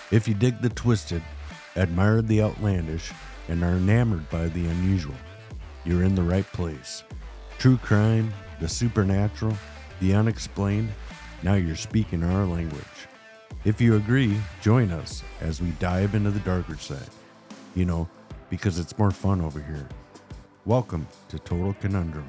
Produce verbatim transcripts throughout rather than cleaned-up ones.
If you dig the twisted, admire the outlandish, and are enamored by the unusual, you're in the right place. True crime, the supernatural, the unexplained, now you're speaking our language. If you agree, join us as we dive into the darker side. You know, because it's more fun over here. Welcome to Total Conundrum.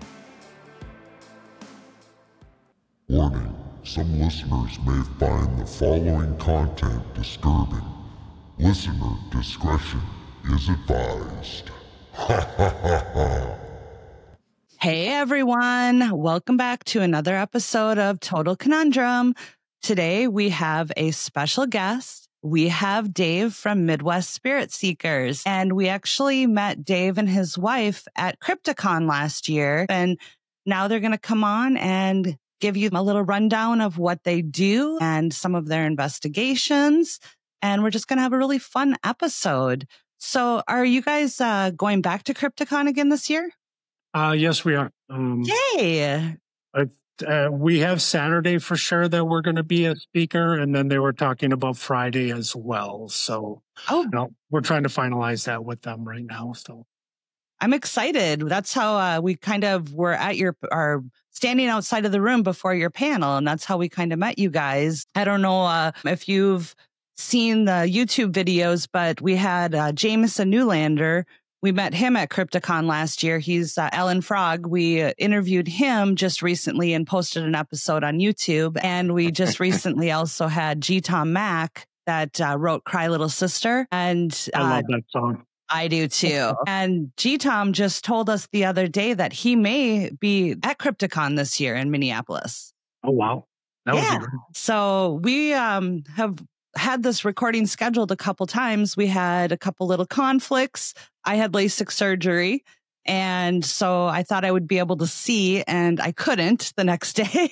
Warning, some listeners may find the following content disturbing. Listener discretion is advised. Ha ha ha ha. Hey everyone, welcome back to another episode of Total Conundrum. Today we have a special guest. We have Dave from Midwest Spirit Seekers, and we actually met Dave and his wife at Crypticon last year, and now they're going to come on and give you a little rundown of what they do and some of their investigations, and we're just going to have a really fun episode. So are you guys uh, going back to Crypticon again this year? Uh, yes, we are. Um, Yay! I, uh, we have Saturday for sure that we're going to be a speaker, and then they were talking about Friday as well. So, oh, you know, we're trying to finalize that with them right now. So, I'm excited. That's how uh, we kind of were at your our standing outside of the room before your panel, and that's how we kind of met you guys. I don't know uh, if you've seen the YouTube videos, but we had uh, Jameson Newlander. We met him at Crypticon last year. He's uh, Alan Frog. We uh, interviewed him just recently and posted an episode on YouTube. And we just recently also had G. Tom Mack that uh, wrote Cry Little Sister. And uh, I love that song. I do too. And G. Tom just told us the other day that he may be at Crypticon this year in Minneapolis. Oh, wow. That yeah. would be great. So we um, have had this recording scheduled a couple times. We had a couple little conflicts. I had LASIK surgery. And so I thought I would be able to see, and I couldn't the next day.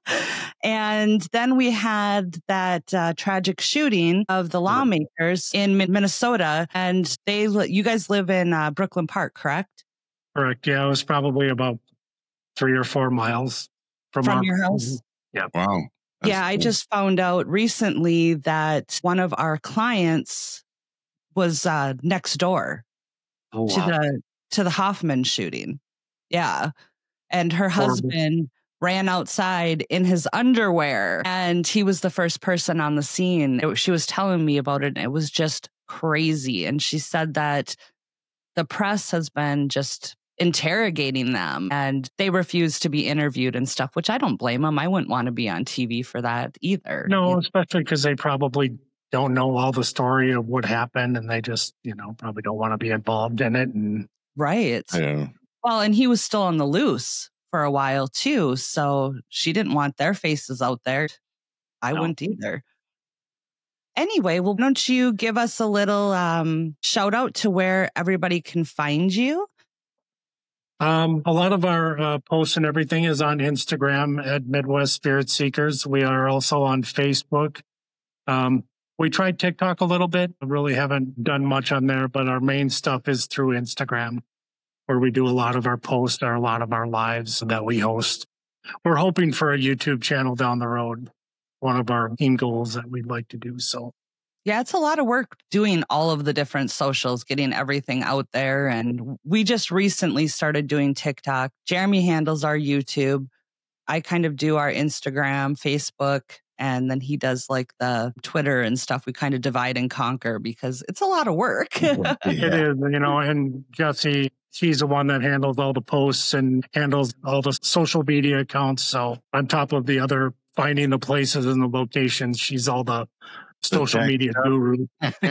And then we had that uh, tragic shooting of the lawmakers in Minnesota. And they, you guys live in uh, Brooklyn Park, correct? Correct. Yeah, it was probably about three or four miles from, From our, your house? Yeah. Wow. That's yeah, I cool. just found out recently that one of our clients was uh, next door Oh, to wow. the to the Hoffman shooting. Yeah. And her husband ran outside in his underwear, and he was the first person on the scene. It, she was telling me about it, and it was just crazy. And she said that the press has been just interrogating them, and they refuse to be interviewed and stuff, which I don't blame them. I wouldn't want to be on T V for that either. No, You know? especially because they probably don't know all the story of what happened, and they just, you know, probably don't want to be involved in it. And Right. Yeah. Well, and he was still on the loose for a while too. So she didn't want their faces out there. I No. wouldn't either. Anyway, well, why don't you give us a little um, shout out to where everybody can find you? Um, a lot of our uh, posts and everything is on Instagram at Midwest Spirit Seekers. We are also on Facebook. Um, we tried TikTok a little bit. Really haven't done much on there, but our main stuff is through Instagram, where we do a lot of our posts or a lot of our lives that we host. We're hoping for a YouTube channel down the road. One of our main goals that we'd like to do. So, Yeah, it's a lot of work doing all of the different socials, getting everything out there. And we just recently started doing TikTok. Jeremy handles our YouTube. I kind of do our Instagram, Facebook, and then he does like the Twitter and stuff. We kind of divide and conquer because it's a lot of work. Yeah. it is, you know, and Jesse, she's the one that handles all the posts and handles all the social media accounts. So on top of the other finding the places and the locations, she's all the social tech media stuff. guru.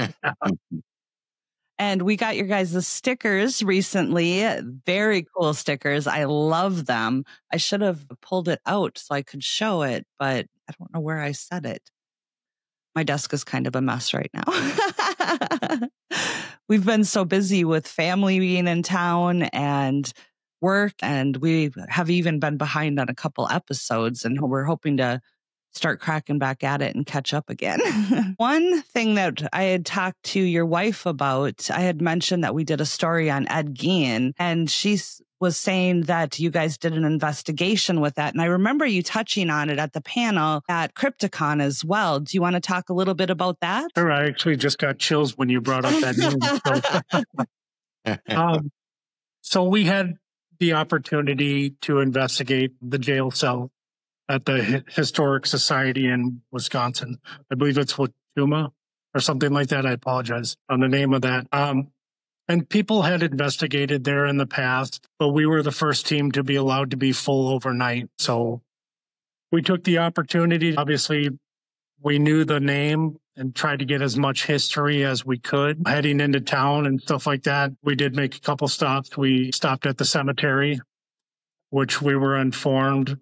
And we got your guys' stickers recently. Very cool stickers. I love them. I should have pulled it out so I could show it, but I don't know where I set it. My desk is kind of a mess right now. We've been so busy with family being in town and work, and we have even been behind on a couple episodes, and we're hoping to start cracking back at it and catch up again. One thing that I had talked to your wife about, I had mentioned that we did a story on Ed Gein, and she was saying that you guys did an investigation with that. And I remember you touching on it at the panel at Crypticon as well. Do you want to talk a little bit about that? Sure, I actually just got chills when you brought up that name. So, um, so we had the opportunity to investigate the jail cell at the Hi- Historic Society in Wisconsin. I believe it's Watuma or something like that. I apologize on the name of that. Um, and people had investigated there in the past, but we were the first team to be allowed to be full overnight. So we took the opportunity. Obviously, we knew the name and tried to get as much history as we could heading into town and stuff like that. We did make a couple stops. We stopped at the cemetery, which we were informed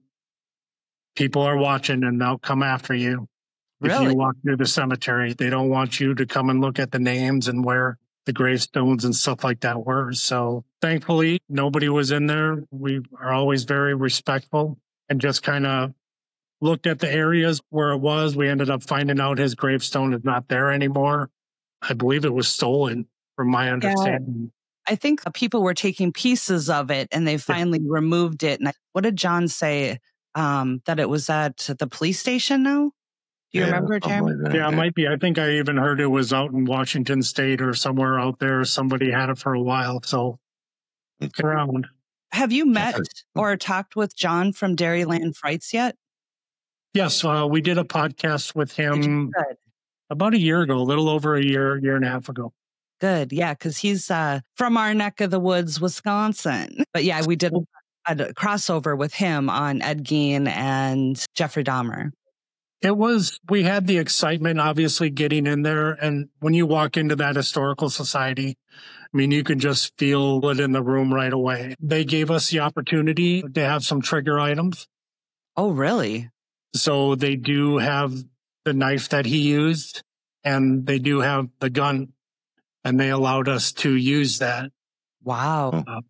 people are watching and they'll come after you. Really? If you walk through the cemetery, they don't want you to come and look at the names and where the gravestones and stuff like that were. So thankfully, nobody was in there. We are always very respectful and just kind of looked at the areas where it was. We ended up finding out his gravestone is not there anymore. I believe it was stolen, from my understanding. I think people were taking pieces of it and they finally yeah. removed it. And I, what did John say? Um, that it was at the police station now? Do you yeah, remember, Jeremy? Like yeah, it might be. I think I even heard it was out in Washington State or somewhere out there. Somebody had it for a while. So it's around. Have you met or talked with John from Dairyland Frights yet? Yes, uh, we did a podcast with him about a year ago, a little over a year, year and a half ago. Good. Yeah, because he's uh, from our neck of the woods, Wisconsin. But yeah, we did a crossover with him on Ed Gein and Jeffrey Dahmer. It was, we had the excitement, obviously, getting in there. And when you walk into that historical society, I mean, you can just feel it in the room right away. They gave us the opportunity to have some trigger items. Oh, really? So they do have the knife that he used, and they do have the gun, and they allowed us to use that. Wow. Um,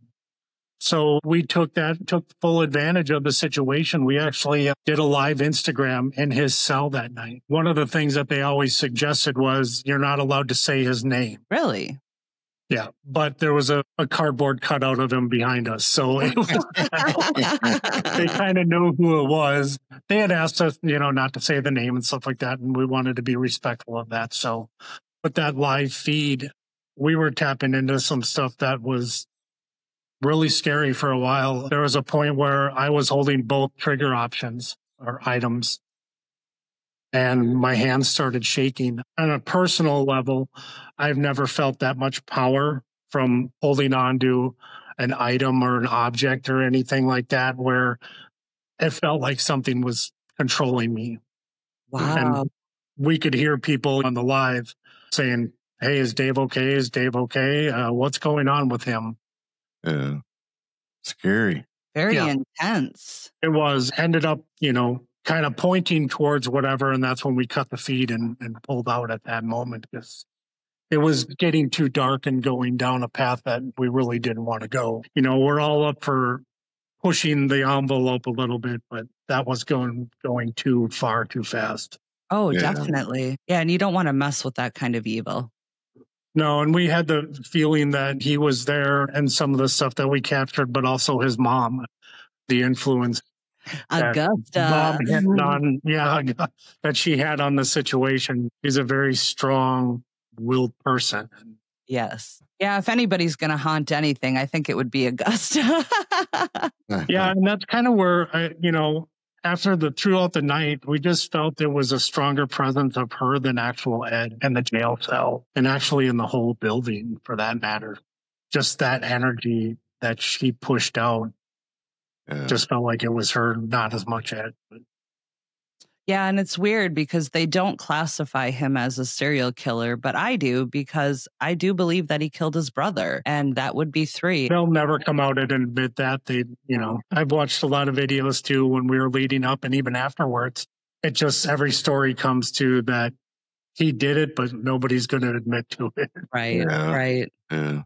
So we took that, took full advantage of the situation. We actually did a live Instagram in his cell that night. One of the things that they always suggested was you're not allowed to say his name. Really? Yeah. But there was a, a cardboard cutout of him behind us. So it was, they kind of knew who it was. They had asked us, you know, not to say the name and stuff like that. And we wanted to be respectful of that. So with that live feed, we were tapping into some stuff that was really scary for a while. There was a point where I was holding both trigger options or items and my hands started shaking. On a personal level, I've never felt that much power from holding on to an item or an object or anything like that, where it felt like something was controlling me. Wow. And we could hear people on the live saying, "Hey, is Dave okay? Is Dave okay? Uh, what's going on with him?" Yeah. Scary. Very Yeah. intense. It was, ended up, you know, kind of pointing towards whatever. And that's when we cut the feed and, and pulled out at that moment, because it was getting too dark and going down a path that we really didn't want to go. You know, we're all up for pushing the envelope a little bit, but that was going, going too far, too fast. Oh, Yeah. definitely. Yeah. And you don't want to mess with that kind of evil. No, and we had the feeling that he was there and some of the stuff that we captured, but also his mom, the influence that Augusta. mom had on, yeah, that she had on the situation. She's a very strong-willed person. Yes. Yeah. If anybody's going to haunt anything, I think it would be Augusta. Yeah, and that's kind of where, I, you know, after the throughout the night, we just felt there was a stronger presence of her than actual Ed in the jail cell, and actually in the whole building for that matter. Just that energy that she pushed out Yeah. just felt like it was her, not as much Ed. But Yeah. And it's weird because they don't classify him as a serial killer, but I do, because I do believe that he killed his brother, and that would be three. they'll never come out and admit that. They, you know, I've watched a lot of videos too when we were leading up and even afterwards. It just, every story comes to that he did it, but nobody's going to admit to it. Right. Yeah. Right. Yeah.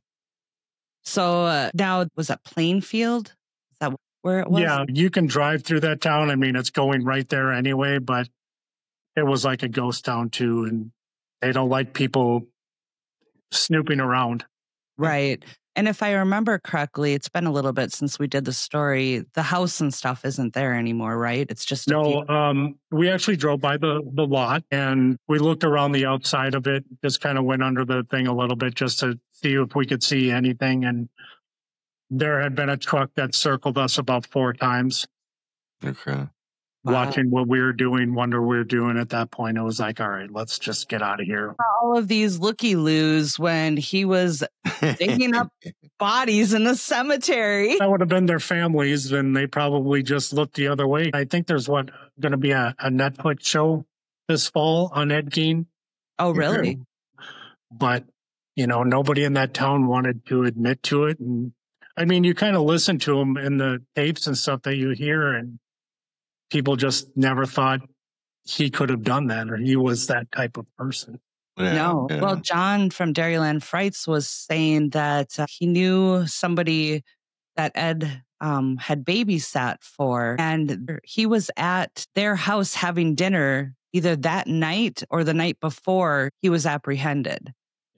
So uh, now, was that Plainfield? Is that where it was? Yeah, you can drive through that town. I mean, it's going right there anyway, but it was like a ghost town too. And they don't like people snooping around. Right. And if I remember correctly, it's been a little bit since we did the story. The house and stuff isn't there anymore, right? It's just a No, few- um, we actually drove by the, the lot and we looked around the outside of it, just kind of went under the thing a little bit just to see if we could see anything. And there had been a truck that circled us about four times. Okay. Wow. Watching what we were doing, wonder what we were doing at that point. It was like, all right, let's just get out of here. all of these looky-loos when he was digging up bodies in the cemetery. That would have been their families, and they probably just looked the other way. I think there's what going to be a, a Netflix show this fall on Ed Gein. Oh, really? But, you know, nobody in that town wanted to admit to it. And I mean, you kind of listen to them in the tapes and stuff that you hear, and people just never thought he could have done that or he was that type of person. Yeah, no. yeah. Well, John from Dairyland Frights was saying that uh, he knew somebody that Ed um, had babysat for, and he was at their house having dinner either that night or the night before he was apprehended.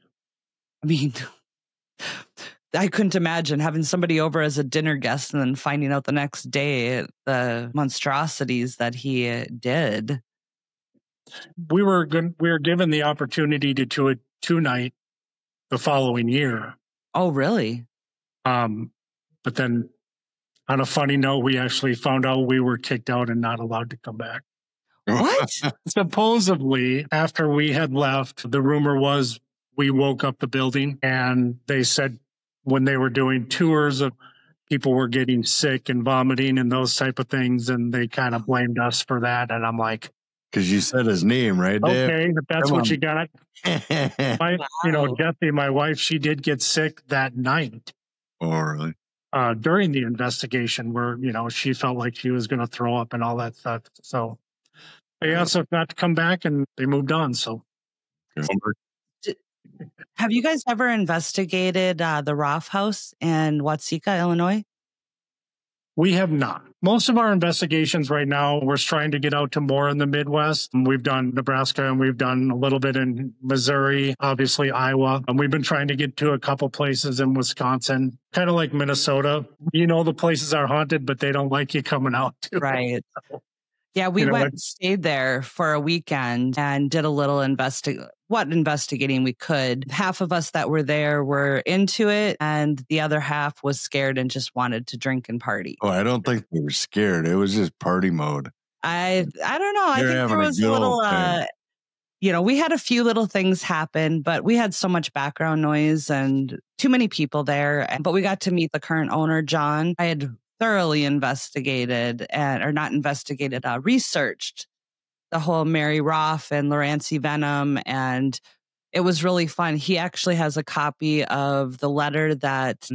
I mean, I couldn't imagine having somebody over as a dinner guest and then finding out the next day the monstrosities that he uh, did. We were good, we were given the opportunity to do it two night the following year. Oh, really? Um, but then on a funny note, we actually found out we were kicked out and not allowed to come back. What? Supposedly, after we had left, the rumor was we woke up the building and they said when they were doing tours of people were getting sick and vomiting and those type of things. And they kind of blamed us for that. And I'm like, Because you said his name, right, Dave? okay, if that's Come what on. you got. My, you know, Jessie, my wife, she did get sick that night Oh, really? uh, during the investigation where, you know, she felt like she was going to throw up and all that stuff. So they asked us not to come back and they moved on. So Have you guys ever investigated uh, the Roth House in Watseka, Illinois? we have not. Most of our investigations right now, we're trying to get out to more in the Midwest. We've done Nebraska and we've done a little bit in Missouri, obviously Iowa. And we've been trying to get to a couple places in Wisconsin, kind of like Minnesota. You know, the places are haunted, but they don't like you coming out to. Right. Yeah, we You know, went like- and stayed there for a weekend and did a little investi- what investigating we could. Half of us that were there were into it, and the other half was scared and just wanted to drink and party. Oh, I don't think they were scared. It was just party mode. I I don't know. I They're think having there a was a good little, old time. uh, you know, we had a few little things happen, but we had so much background noise and too many people there. But we got to meet the current owner, John. I had thoroughly investigated and or not investigated, uh, researched the whole Mary Roth and Lorancy Venom, and it was really fun. He actually has a copy of the letter that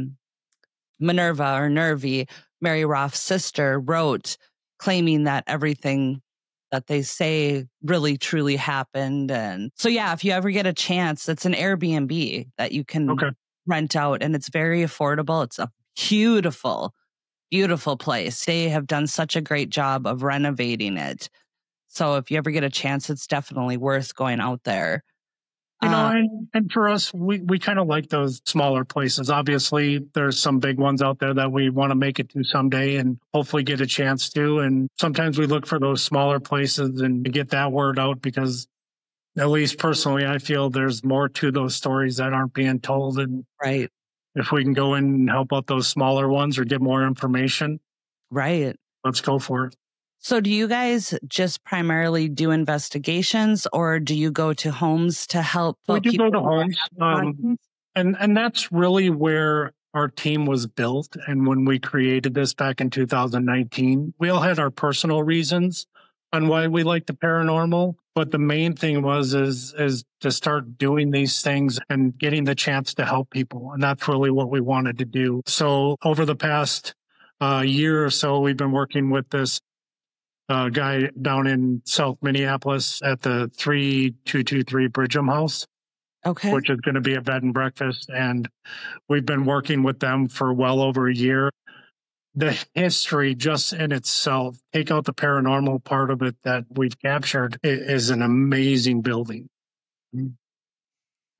Minerva or Nervy, Mary Roth's sister, wrote, claiming that everything that they say really truly happened. And so, yeah, if you ever get a chance, it's an Airbnb that you can Okay. rent out, and it's very affordable. It's a beautiful, beautiful place. They have done such a great job of renovating it. So if you ever get a chance, it's definitely worth going out there. You know, Uh, and, and for us, we, we kind of like those smaller places. Obviously, there's some big ones out there that we want to make it to someday and hopefully get a chance to. And sometimes we look for those smaller places and to get that word out because, at least personally, I feel there's more to those stories that aren't being told. And right, if we can go in and help out those smaller ones or get more information, right. let's go for it. So do you guys just primarily do investigations, or do you go to homes to help? We do people go to who homes. have Um, questions? And and that's really where our team was built. And when we created this back in two thousand nineteen, we all had our personal reasons on why we like the paranormal. But the main thing was is is to start doing these things and getting the chance to help people. And that's really what we wanted to do. So over the past uh, year or so, we've been working with this uh, guy down in South Minneapolis at the three two two three Bridgham House, Okay. which is going to be a bed and breakfast. And we've been working with them for well over a year. The history just in itself, take out the paranormal part of it that we've captured, i- is an amazing building.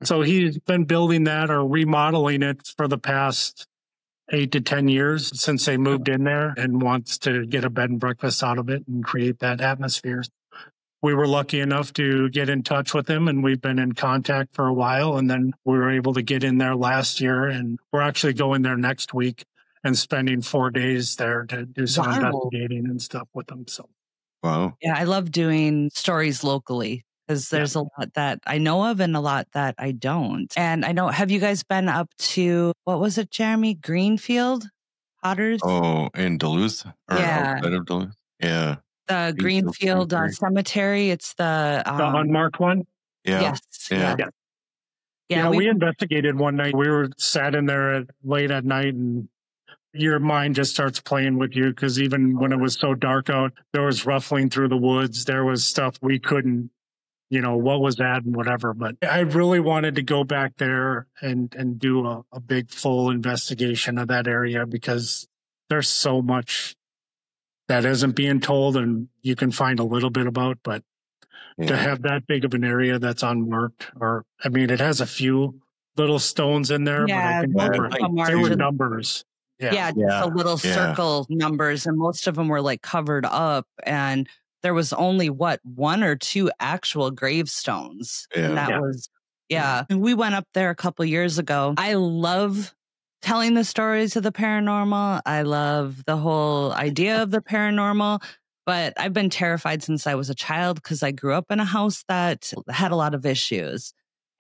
So he's been building that or remodeling it for the past eight to ten years since they moved in there, and wants to get a bed and breakfast out of it and create that atmosphere. We were lucky enough to get in touch with him, and we've been in contact for a while. And then we were able to get in there last year, and we're actually going there next week and spending four days there to do some Wow. investigating and stuff with them. So, Wow. Yeah, I love doing stories locally because there's a lot that I know of and a lot that I don't. And I know, have you guys been up to, what was it, Jeremy? Greenfield Potters? Oh, in Duluth? Or Yeah. outside of Duluth? Yeah. The Greenfield Greenfield uh, Cemetery. It's the, um, the unmarked one. Yeah. yes. Yeah. Yeah. Yeah. Yeah, Yeah, we, we, investigated one night. We were sat in there at, late at night, and your mind just starts playing with you, because even when it was so dark out, there was ruffling through the woods. There was stuff we couldn't, you know, what was that and whatever. But I really wanted to go back there and, and do a, a big full investigation of that area, because there's so much that isn't being told, and you can find a little bit about, but to Yeah. have that big of an area that's unmarked, or I mean, it has a few little stones in there, but I yeah, think most they of were, them are they were just- numbers. yeah, Yeah. just Yeah. a little Yeah. circle numbers, and most of them were like covered up, and there was only what one or two actual gravestones, Yeah. and that Yeah. was yeah. And we went up there a couple years ago. I love telling the stories of the paranormal. I love the whole idea of the paranormal, but I've been terrified since I was a child because I grew up in a house that had a lot of issues.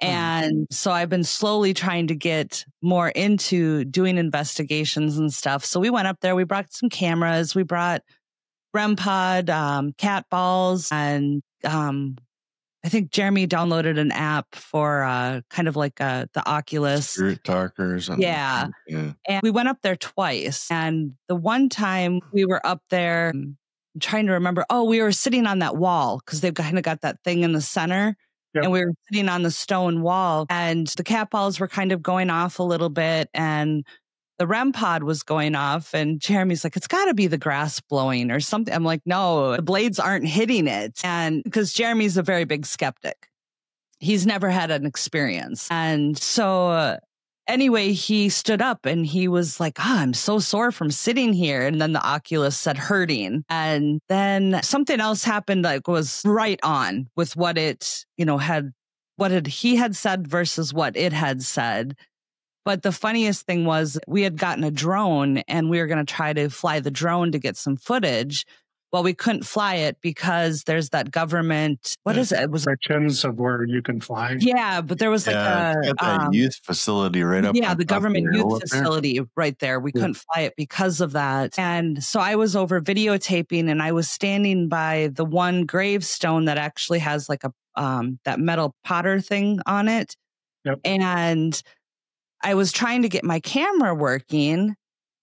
And so I've been slowly trying to get more into doing investigations and stuff. So we went up there, we brought some cameras, we brought REM pod, um, cat balls, and um, I think Jeremy downloaded an app for uh, kind of like uh, the Oculus. Spirit talkers. And, Yeah. Yeah. And we went up there twice. And the one time we were up there, I'm trying to remember, oh, we were sitting on that wall because they've kind of got that thing in the center. Yep. And we were sitting on the stone wall, and the cat balls were kind of going off a little bit, and the REM pod was going off. And Jeremy's like, it's got to be the grass blowing or something. I'm like, no, the blades aren't hitting it. And because Jeremy's a very big skeptic, he's never had an experience. And so uh, anyway, he stood up and he was like, oh, I'm so sore from sitting here. And then the Oculus said hurting. And then something else happened, like was right on with what it, you know, had, what it, he had said versus what it had said. But the funniest thing was we had gotten a drone and we were going to try to fly the drone to get some footage. Well, we couldn't fly it because there's that government, what Yeah. is it? It was, Sections of where you can fly. yeah, but there was like Yeah. a, Got that um, youth facility right up. yeah, on the top of government the hill youth up there. facility right there. We Yeah. couldn't fly it because of that. And so I was over videotaping, and I was standing by the one gravestone that actually has like a um that metal Potter thing on it. Yep. And I was trying to get my camera working,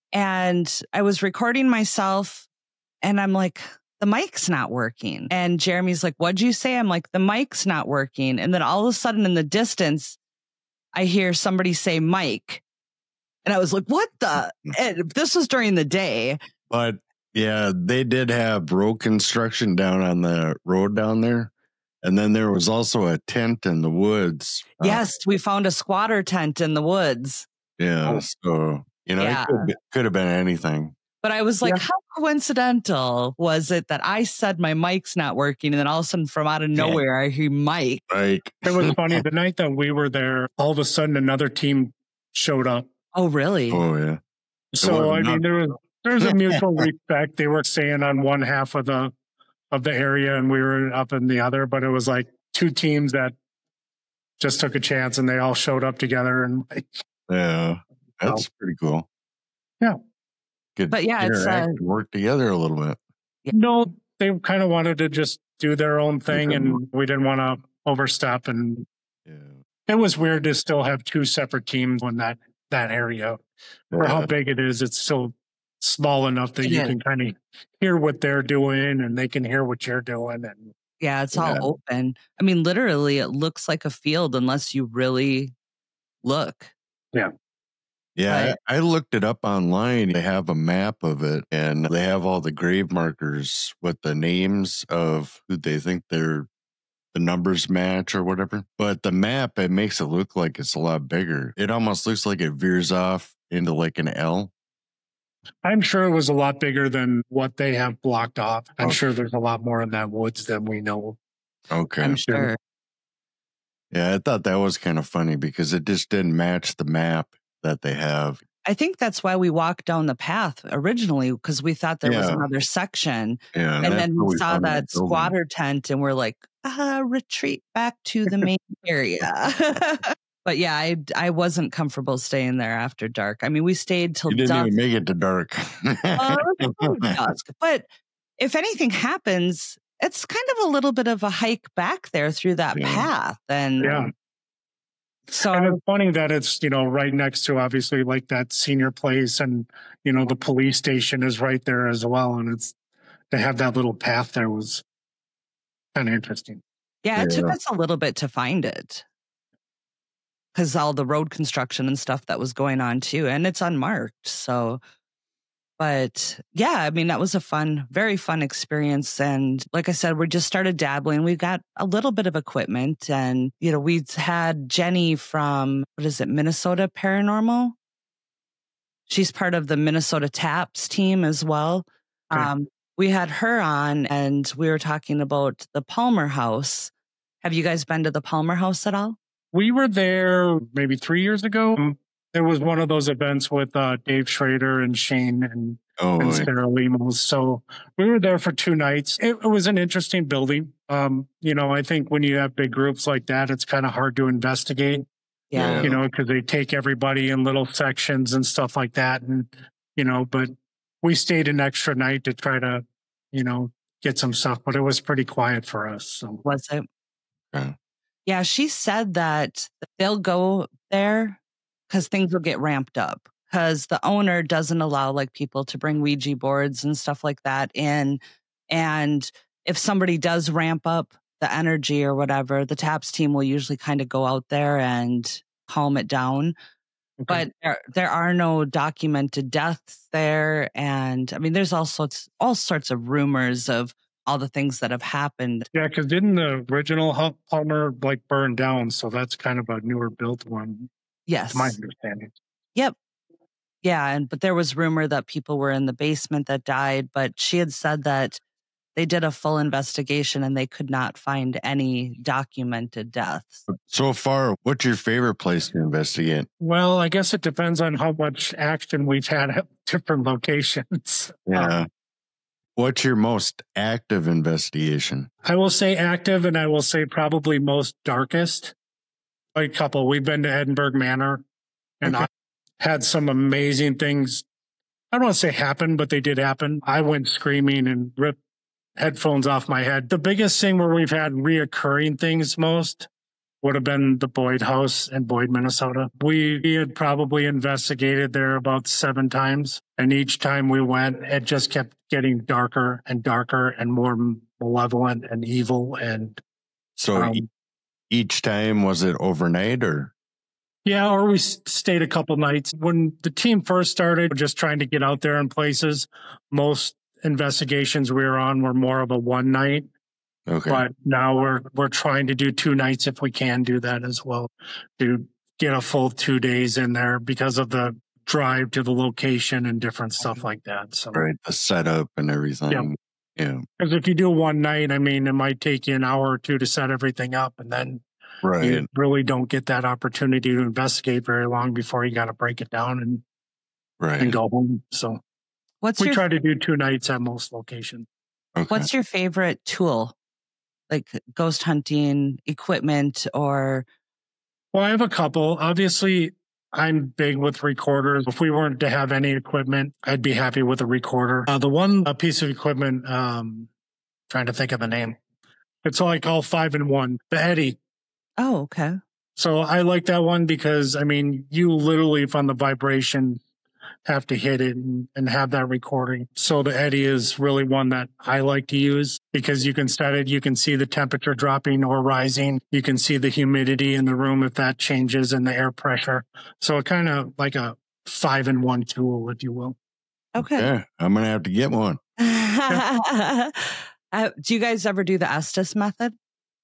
and I was recording myself, and I'm like, the mic's not working. And Jeremy's like, what'd you say? I'm like, the mic's not working. And then all of a sudden in the distance, I hear somebody say Mike. And I was like, what the? And this was during the day. But yeah, they did have road construction down on the road down there. And then there was also a tent in the woods. Uh, Yes, we found a squatter tent in the woods. yeah. Oh. So, you know, Yeah. it could, be- could have been anything. But I was like, Yeah. how coincidental was it that I said my mic's not working? And then all of a sudden from out of nowhere, I hear Mike. Like, It was funny. The night that we were there, all of a sudden another team showed up. Oh, really? oh, yeah. So was I not- mean, there was there was a mutual respect. They were staying on one half of the of the area, and we were up in the other. But it was like two teams that just took a chance, and they all showed up together. And like, Yeah. That's pretty cool. Yeah. Good. But yeah, it's, interact uh, and work together a little bit. no, they kind of wanted to just do their own thing, Okay. and we didn't want to overstep. And Yeah. it was weird to still have two separate teams in that that area. For how Yeah. big it is, it's still small enough that It you is. can kind of hear what they're doing, and they can hear what you're doing. And Yeah, it's Yeah. all open. I mean, literally, it looks like a field unless you really look. Yeah, Right. I, I looked it up online. They have a map of it, and they have all the grave markers with the names of who they think they're the numbers match or whatever. But the map, it makes it look like it's a lot bigger. It almost looks like it veers off into like an L. I'm sure it was a lot bigger than what they have blocked off. I'm Okay. sure there's a lot more in that woods than we know. Okay. I'm sure. Yeah, I thought that was kind of funny because it just didn't match the map that they have. I think that's why we walked down the path originally, because we thought there was Yeah. another section. Yeah, And that's then how we saw found that building. squatter tent and we're like, ah, retreat back to the main area. But yeah, I, I wasn't comfortable staying there after dark. I mean, we stayed till You didn't dusk. even make it to dark. Uh, it was probably dusk. But if anything happens, it's kind of a little bit of a hike back there through that Yeah. path. And Yeah. so And it's funny that it's, you know, right next to obviously like that senior place and, you know, the police station is right there as well. And it's, to have that little path there was kind of interesting. yeah, it took Yeah. us a little bit to find it because all the road construction and stuff that was going on too. And it's unmarked. So, but yeah, I mean, that was a fun, very fun experience. And like I said, we just started dabbling. We got a little bit of equipment and, you know, we had Jenny from, what is it, Minnesota Paranormal? She's part of the Minnesota Taps team as well. Okay. Um, we had her on and we were talking about the Palmer House. Have you guys been to the Palmer House at all? We were there maybe three years ago. There was one of those events with uh, Dave Schrader and Shane and, Oh, and yeah. Sarah Lemos. So we were there for two nights. It, it was an interesting building. Um, you know, I think when you have big groups like that, it's kind of hard to investigate, Yeah. you know, because they take everybody in little sections and stuff like that. And, you know, but we stayed an extra night to try to, you know, get some stuff, but it was pretty quiet for us. So Was it? Okay. Yeah, she said that they'll go there because things will get ramped up because the owner doesn't allow like people to bring Ouija boards and stuff like that in. And if somebody does ramp up the energy or whatever, the TAPS team will usually kind of go out there and calm it down. okay. But there, there are no documented deaths there. And I mean, there's all sorts, all sorts of rumors of all the things that have happened. Yeah, because didn't the original Hu- Palmer like burn down? So that's kind of a newer built one, Yes. to my understanding. Yep. Yeah. And, but there was rumor that people were in the basement that died, but she had said that they did a full investigation and they could not find any documented deaths. So far, what's your favorite place to investigate? Well, I guess it depends on how much action we've had at different locations. Yeah. Um, What's your most active investigation? I will say active, and I will say probably most darkest. A couple. We've been to Edinburgh Manor, and Okay. I had some amazing things. I don't want to say happen, but they did happen. I went screaming and ripped headphones off my head. The biggest thing where we've had reoccurring things most would have been the Boyd House in Boyd, Minnesota. We had probably investigated there about seven times. And each time we went, it just kept getting darker and darker and more malevolent and evil. And So um, e- each time, was it overnight or? yeah, or we s- stayed a couple nights. When the team first started, just trying to get out there in places, most investigations we were on were more of a one night. Okay. But now we're we're trying to do two nights if we can do that as well, to get a full two days in there because of the drive to the location and different stuff like that. So, Right. The setup and everything. Yeah. Yeah. because if you do one night, I mean, it might take you an hour or two to set everything up, and then Right. you really don't get that opportunity to investigate very long before you got to break it down and, Right. and go home. So What's we your try to do two nights at most locations. Okay. What's your favorite tool? Like ghost hunting equipment or Well, I have a couple. Obviously, I'm big with recorders. If we weren't to have any equipment, I'd be happy with a recorder. Uh, the one a piece of equipment, um, trying to think of the name. It's like all five in one. The Eddy. oh, okay. So I like that one because I mean, you literally from the vibration have to hit it and, and have that recording. So the Eddy is really one that I like to use because you can set it, you can see the temperature dropping or rising. You can see the humidity in the room if that changes and the air pressure. So it kind of like a five in one tool, if you will. Okay. Yeah. I'm going to have to get one. uh, do you guys ever do the Estes method?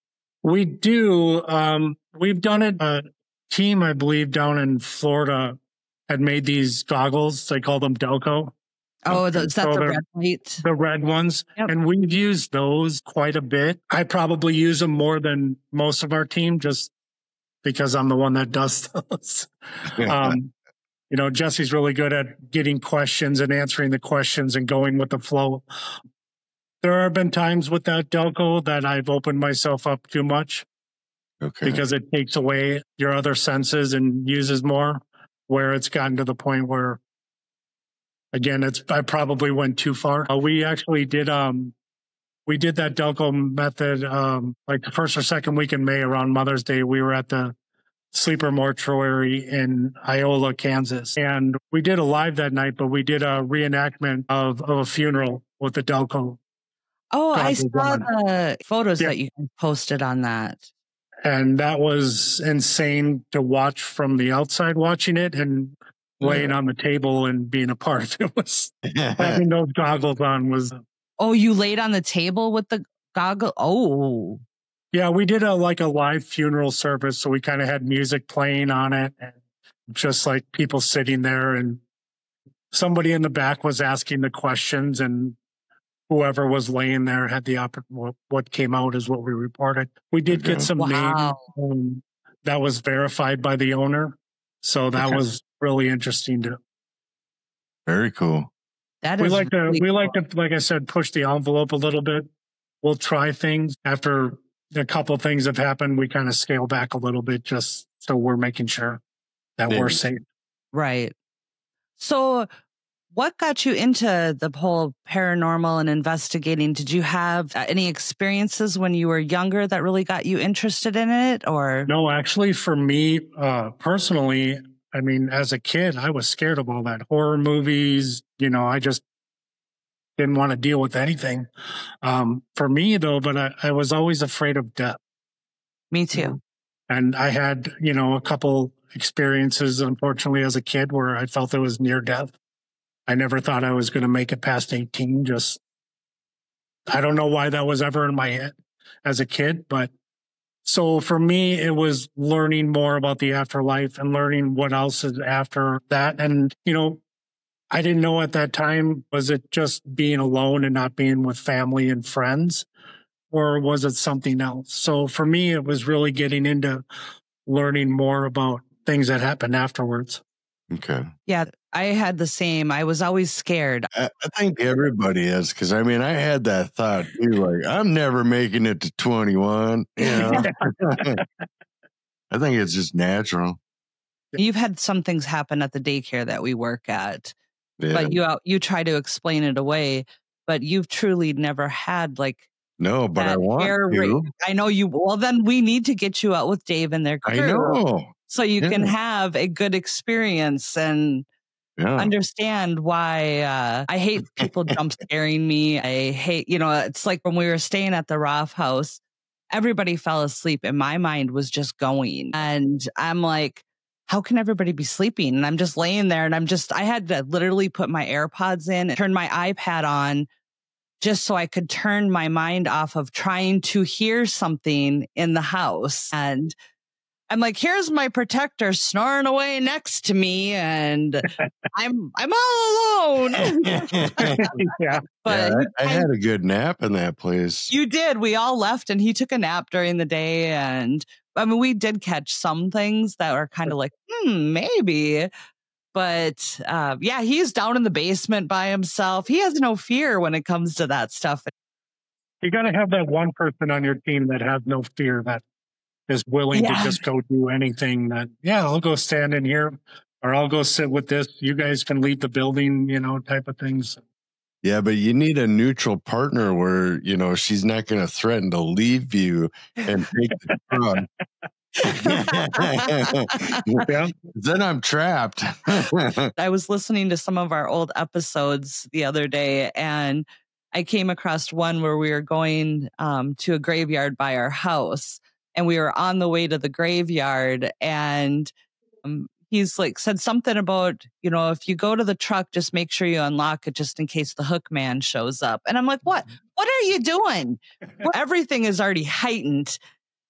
We do. Um, we've done it. A team, I believe, down in Florida had made these goggles. They call them Delco. Oh, those, that's So the they're- red light. The red ones. Yep. And we've used those quite a bit. I probably use them more than most of our team just because I'm the one that does those. um, you know, Jesse's really good at getting questions and answering the questions and going with the flow. There have been times with that Delco that I've opened myself up too much Okay. because it takes away your other senses and uses more, where it's gotten to the point where, again, it's I probably went too far. Uh, we actually did um we did that Delco method um like the first or second week in May around Mother's Day. We were at the Sleeper Mortuary in Iola, Kansas, and we did a live that night, but we did a reenactment of, of a funeral with the Delco. Oh, I Goggles saw on. the photos Yeah. that you posted on that. And that was insane to watch from the outside watching it and laying on the table and being a part of it. Was having those goggles on was Oh, you laid on the table with the goggle. Oh, yeah, we did a like a live funeral service, so we kind of had music playing on it and just like people sitting there, and somebody in the back was asking the questions, and whoever was laying there had the opp- what, what came out is what we reported. We did Okay. get some Wow. names um, that was verified by the owner, so that Okay. was really interesting to. Very cool. that We is like to really we like cool. to like I said, push the envelope a little bit. We'll try things after a couple things have happened. We kind of scale back a little bit just so we're making sure that Yeah. we're safe. Right. So, what got you into the whole paranormal and investigating? Did you have uh, any experiences when you were younger that really got you interested in it, or? No, actually, for me uh, personally, I mean, as a kid, I was scared of all that horror movies. You know, I just didn't want to deal with anything. Um, for me, though, but I, I was always afraid of death. Me too. And I had, you know, a couple experiences, unfortunately, as a kid where I felt it was near death. I never thought I was going to make it past eighteen. Just, I don't know why that was ever in my head as a kid. But so for me, it was learning more about the afterlife and learning what else is after that. And, you know, I didn't know at that time, was it just being alone and not being with family and friends? Or was it something else? So for me, it was really getting into learning more about things that happened afterwards. Okay. Yeah, I had the same. I was always scared. I, I think everybody is, because I mean, I had that thought too, like, I'm never making it to twenty-one. You know, I think it's just natural. You've had some things happen at the daycare that we work at, Yeah. but you out- you try to explain it away. But you've truly never had like no, but I that want air to. raid. I know you. Well, then we need to get you out with Dave and their crew. I know. So you can Yeah. have a good experience and Yeah. understand why uh, I hate people jump scaring me. I hate, you know, it's like when we were staying at the Roth house, everybody fell asleep and my mind was just going. And I'm like, how can everybody be sleeping? And I'm just laying there and I'm just, I had to literally put my AirPods in and turn my iPad on just so I could turn my mind off of trying to hear something in the house. And I'm like, here's my protector snoring away next to me, and I'm I'm all alone. Yeah. But yeah, I, I I- had a good nap in that place. you did. We all left, and he took a nap during the day. And I mean, we did catch some things that were kind of like, hmm, maybe. But uh, yeah, he's down in the basement by himself. He has no fear when it comes to that stuff. You got to have that one person on your team that has no fear, that is willing Yeah. to just go do anything. That, yeah, I'll go stand in here or I'll go sit with this. You guys can leave the building, you know, type of things. Yeah, but you need a neutral partner where, you know, she's not going to threaten to leave you and take the truck. Yeah. Then I'm trapped. I was listening to some of our old episodes the other day, and I came across one where we were going um, to a graveyard by our house, and we were on the way to the graveyard, and um, he's like said something about, you know, if you go to the truck, just make sure you unlock it just in case the hook man shows up. And I'm like, what? What are you doing? Well, everything is already heightened.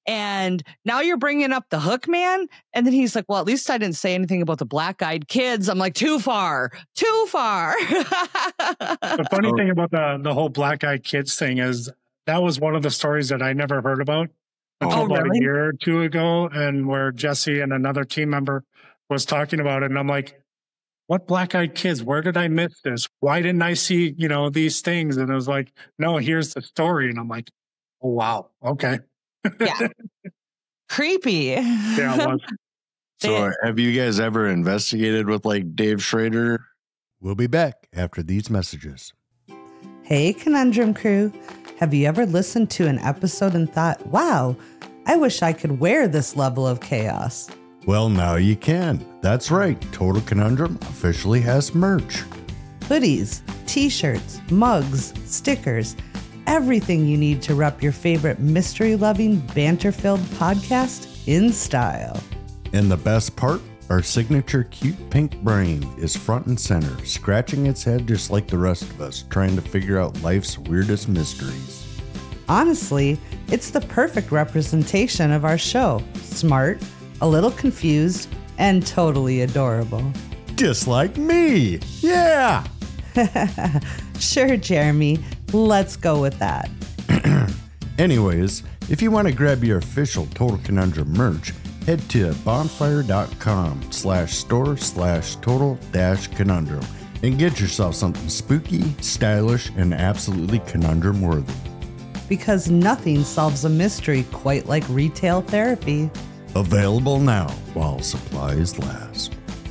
And now you're bringing up the Hook Man. And then he's like, well, at least I didn't say anything about the black-eyed kids. I'm like, too far, too far. The funny thing about the, the whole black-eyed kids thing is that was one of the stories that I never heard about until Oh, about really? a year or two ago, and where Jesse and another team member was talking about it. And I'm like, what black-eyed kids? Where did I miss this? Why didn't I see, you know, these things? And it was like, no, here's the story. And I'm like, oh, wow. Okay. Yeah. Creepy. Yeah, it was. So, have you guys ever investigated with like Dave Schrader? We'll be back after these messages. Hey, Conundrum Crew. Have you ever listened to an episode and thought, wow, I wish I could wear this level of chaos? Well, now you can. That's right. Total Conundrum officially has merch. Hoodies, t-shirts, mugs, stickers, everything you need to rep your favorite mystery-loving, banter-filled podcast in style. And the best part, our signature cute pink brain is front and center, scratching its head just like the rest of us, trying to figure out life's weirdest mysteries. Honestly, it's the perfect representation of our show. Smart, a little confused, and totally adorable. Just like me. Yeah. Sure, Jeremy. Let's go with that. Anyways, if you want to grab your official Total Conundrum merch, head to bonfire.com slash store slash total dash conundrum and get yourself something spooky, stylish, and absolutely conundrum worthy. Because nothing solves a mystery quite like retail therapy. Available now while supplies last.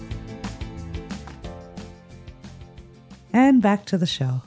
And back to the show.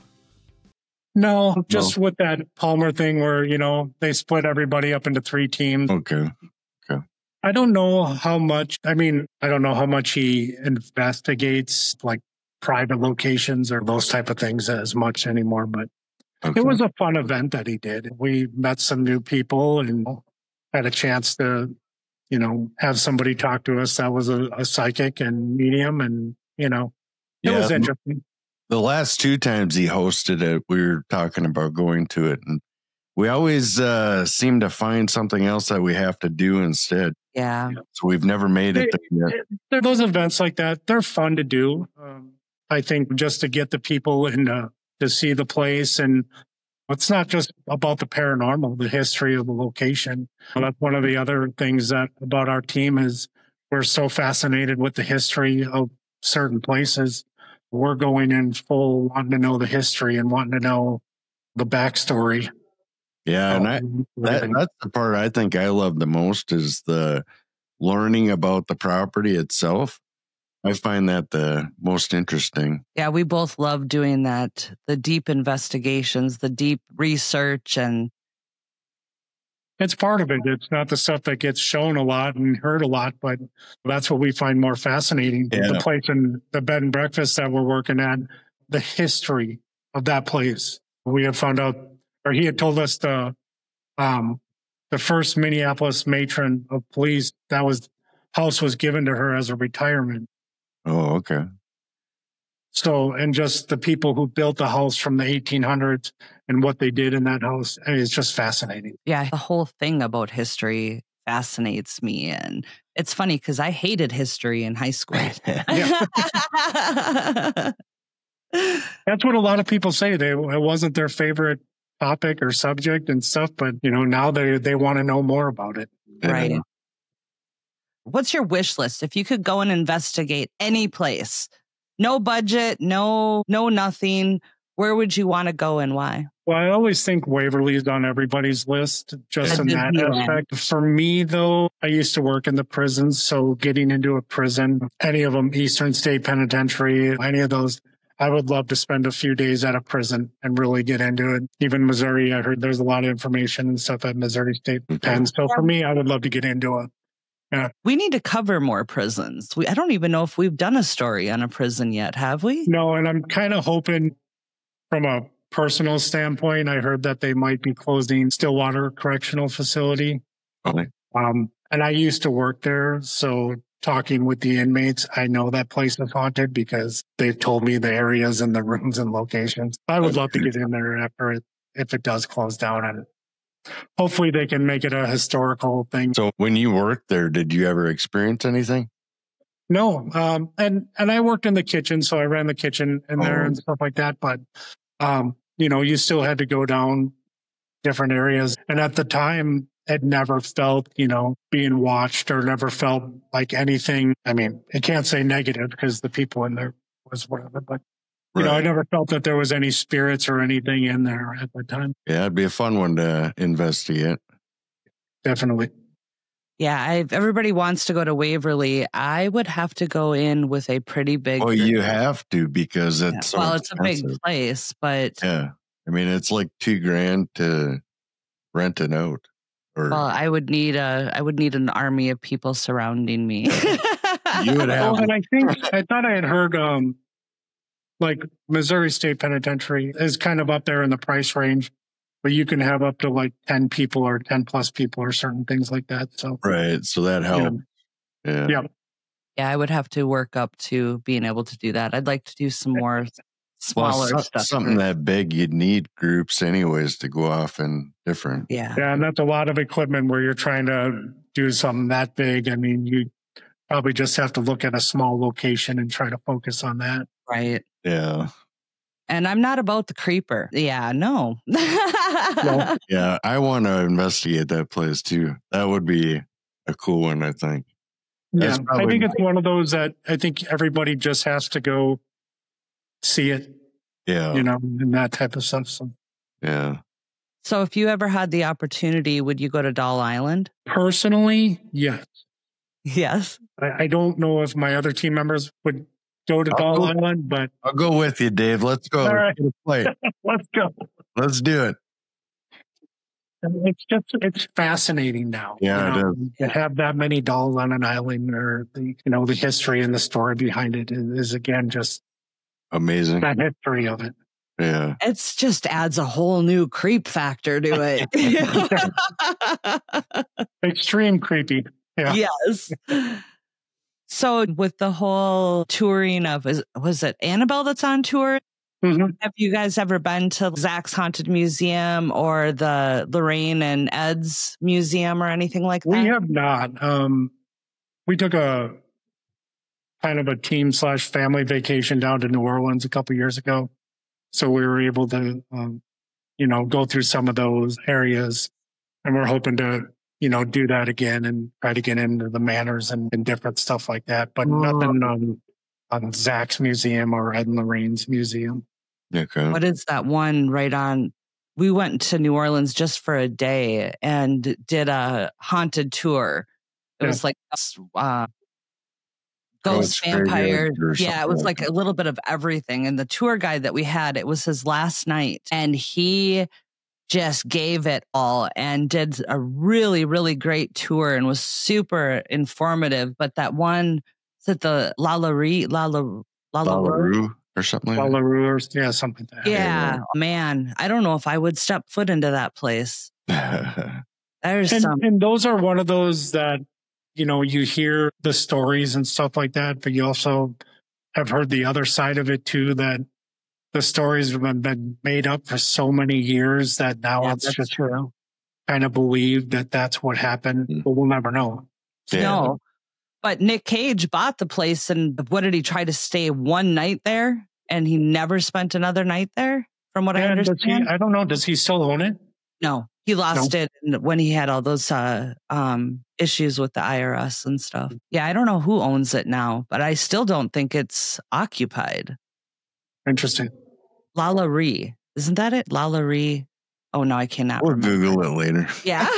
No, just No. with that Palmer thing where, you know, they split everybody up into three teams. Okay. I don't know how much, I mean, I don't know how much he investigates like private locations or those type of things as much anymore, but okay. it was a fun event that he did. We met some new people and had a chance to, you know, have somebody talk to us that was a, a psychic and medium, and, you know, it Yeah, was interesting. The last two times he hosted it, we were talking about going to it, and we always uh, seem to find something else that we have to do instead. Yeah. So we've never made it there yet. There- Those events like that, they're fun to do. Um, I think just to get the people and uh, to see the place, and it's not just about the paranormal, the history of the location. That's one of the other things that about our team is we're so fascinated with the history of certain places. We're going in full wanting to know the history and wanting to know the backstory. Yeah, and I, of that, everything. that's the part I think I love the most is the learning about the property itself. I find that the most interesting. Yeah, we both love doing that. The deep investigations, the deep research, and It's part of it. It's not the stuff that gets shown a lot and heard a lot, but that's what we find more fascinating. Yeah. The place and the bed and breakfast that we're working at, the history of that place. We have found out, or he had told us the um, the first Minneapolis matron of police, that was house was given to her as a retirement. Oh, okay. So, and just the people who built the house from the eighteen hundreds and what they did in that house is just fascinating. yeah, the whole thing about history fascinates me. And it's funny because I hated history in high school. Yeah. That's what a lot of people say. They it wasn't their favorite topic or subject and stuff, but you know, now they they want to know more about it. Right. What's your wish list? If you could go and investigate any place, no budget, no, no nothing, where would you want to go and why? Well, I always think Waverly's on everybody's list, just At in that Disneyland. aspect. For me, though, I used to work in the prisons, so getting into a prison, any of them, Eastern State Penitentiary, any of those, I would love to spend a few days at a prison and really get into it. Even Missouri, I heard there's a lot of information and stuff at Missouri State Pen. So for me, I would love to get into it. We need to cover more prisons. We, I don't even know if we've done a story on a prison yet, have we? No, and I'm kind of hoping from a personal standpoint, I heard that they might be closing Stillwater Correctional Facility. Okay. Um, and I used to work there. So talking with the inmates, I know that place is haunted because they've told me the areas and the rooms and locations. I would love to get in there after it, if it does close down. And hopefully they can make it a historical thing. So when you worked there, did you ever experience anything? No, um, and and I worked in the kitchen, so I ran the kitchen in there Oh. and stuff like that. But um, you know, you still had to go down different areas, and at the time, it never felt, you know, being watched or never felt like anything. I mean, I can't say negative because the people in there was whatever, but you know, I Right. never felt that there was any spirits or anything in there at the time. Yeah, it'd be a fun one to investigate. Definitely. Yeah, I've, everybody wants to go to Waverly. I would have to go in with a pretty big. Well, group. you have to because Yeah. it's so well, it's a big expensive. place, but Yeah, I mean it's like two grand to rent it out. Or well, I would need a I would need an army of people surrounding me. you would have. Well, and I think I thought I had heard um like Missouri State Penitentiary is kind of up there in the price range, but you can have up to like ten people or ten plus people or certain things like that. So Right, so that you helps. know, Yeah. yeah. Yeah, I would have to work up to being able to do that. I'd like to do some more Well, smaller so- stuff. something that big, you'd need groups anyways to go off in different. Yeah. Yeah, and that's a lot of equipment where you're trying to do something that big. I mean, you probably just have to look at a small location and try to focus on that. Right. Yeah, And I'm not about the creeper. Yeah, no. No. yeah. I want to investigate that place too. That would be a cool one, I think. Yeah, That's I probably- think it's one of those that I think everybody just has to go see it, Yeah, you know, and that type of stuff. So yeah. So if you ever had the opportunity, would you go to Doll Island? personally, yes. Yes. I, I don't know if my other team members would go to I'll Doll go. Island, but I'll go with you, Dave. Let's go. all right, Play. let's go. Let's do it. And It's just it's fascinating now. Yeah, you it know, to have that many dolls on an island, or the you know the history and the story behind it is, is again just Amazing. that history of it. Yeah. It's just adds a whole new creep factor to it. Extreme creepy. Yeah. Yes. So with the whole touring of, is, was it Annabelle that's on tour? Mhm. Have you guys ever been to Zach's Haunted Museum or the Lorraine and Ed's Museum or anything like that? We have not. Um, we took a kind of a team slash family vacation down to New Orleans a couple years ago, so we were able to, um, you know, go through some of those areas, and we're hoping to, you know, do that again and try to get into the manors and, and different stuff like that. But nothing on on Zach's museum or Ed and Lorraine's museum. Okay. What is that one right on? We went to New Orleans just for a day and did a haunted tour. It Yeah. was like uh, ghost Ghost graveyard vampires. or Yeah, it something was like like a little bit of everything. And the tour guide that we had, it was his last night, and he just gave it all and did a really, really great tour and was super informative. But that one, is it the Lalaurie, Lala, Lala, Balaroo or something like that. Balaroo or yeah, something like that. yeah, man, I don't know if I would step foot into that place. There's And, some, and those are one of those that, you know, you hear the stories and stuff like that, but you also have heard the other side of it too, that the stories have been made up for so many years that now Yeah, it's that's just true. kind of believed that that's what happened, Mm. but we'll never know. Yeah. no. But Nick Cage bought the place, and what did he try to stay one night there? And he never spent another night there, from what I And does he, understand. I don't know, does he still own it? No, he lost it when he had all those uh, um, issues with the I R S and stuff. Yeah, I don't know who owns it now, but I still don't think it's occupied. Interesting. Lalaurie, isn't that it? Lalaurie. Oh no, I cannot. We'll remember. Google it later. Yeah.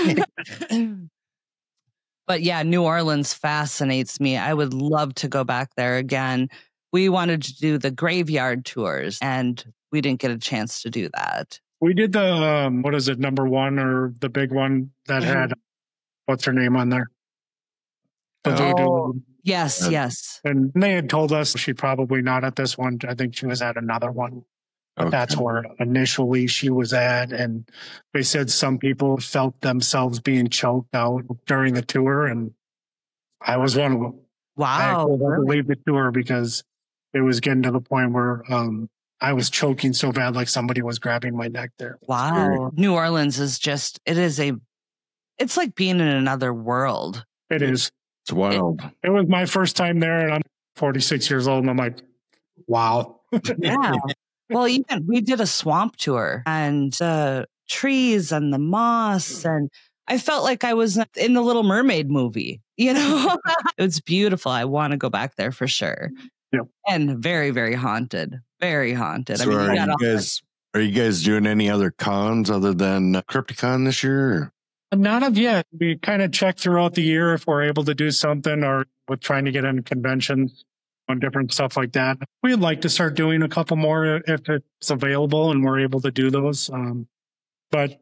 But yeah, New Orleans fascinates me. I would love to go back there again. We wanted to do the graveyard tours, and we didn't get a chance to do that. We did the, um, what is it, number one or the big one that Mhm. had, what's her name on there? The Oh. voodoo. Yes, Uh, yes. And they had told us she probably not at this one. I think she was at another one. But Okay. that's where initially she was at. And they said some people felt themselves being choked out during the tour. And I was one of them. I Wow. actually had to leave the tour because it was getting to the point where um, I was choking so bad, like somebody was grabbing my neck there. Wow. New Orleans is just, it is a, it's like being in another world. It is. It's wild. It, it was my first time there, and I'm forty-six years old, and I'm like, wow. Yeah. Well, even we did a swamp tour, and the trees and the moss, and I felt like I was in the Little Mermaid movie, you know? It was beautiful. I want to go back there for sure. Yep. And very, very haunted. Very haunted. So I mean, are, you you got guys, are you guys doing any other cons other than Crypticon this year? Or? Not of yet. We kind of check throughout the year if we're able to do something, or with trying to get into conventions on different stuff like that. We'd like to start doing a couple more if it's available and we're able to do those. Um, but